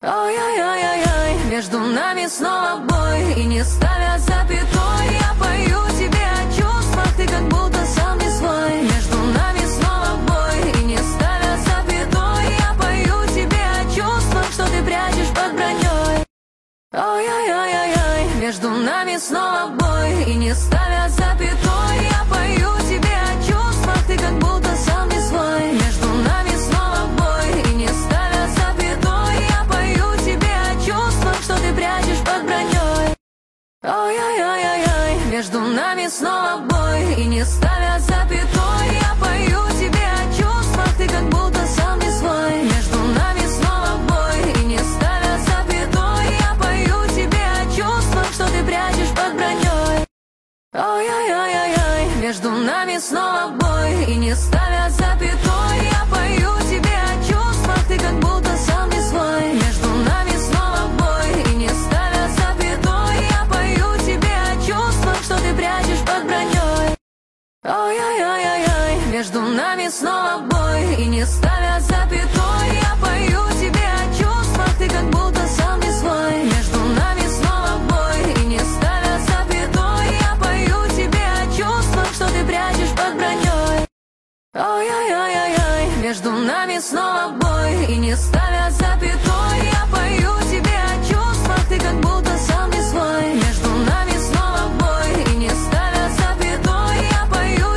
Ой-ой-ой-ой-ой, между нами снова бой. И не ставя запятой, я пою тебе о чувствах, ты как будто сам не свой. Между нами снова бой. И не ставя запятой, я пою тебе о чувствах, что ты прячешь под броней. Ой-ой-ой-ой-ой, между нами снова бой. И не ставя запятой, я пою тебе о чувствах, ты как будто сам не свой. Между нами снова бой. И не ставя запятой, я пою тебе о чувствах, что ты прячешь под броней. Ой-ой-ой-ой-ой, между нами снова бой. И не ставя запятой, я пою тебе о чувствах, ты как будто сам не свой. Между нами снова бой. И не ставя запятой, я пою тебе о чувствах, что ты прячешь под броней. Ой-ой-ой-ой-ой, между нами снова бой. И не ставя запятой, я пою тебе о чувствах, ты как будто сам не свой. Между нами снова бой. И не ставя запятой, я пою тебе о чувствах, что ты прячешь под броней. Ой-ой-ой-ой-ой, между нами снова бой. И не ставя запятой, я пою тебе о чувствах, ты как будто сам не свой. Между нами снова бой. И не ставя запятой, я пою тебе о чувствах, что ты прячешь под броней. Ой-ой-ой-ой-ой, между нами снова бой. И не ставя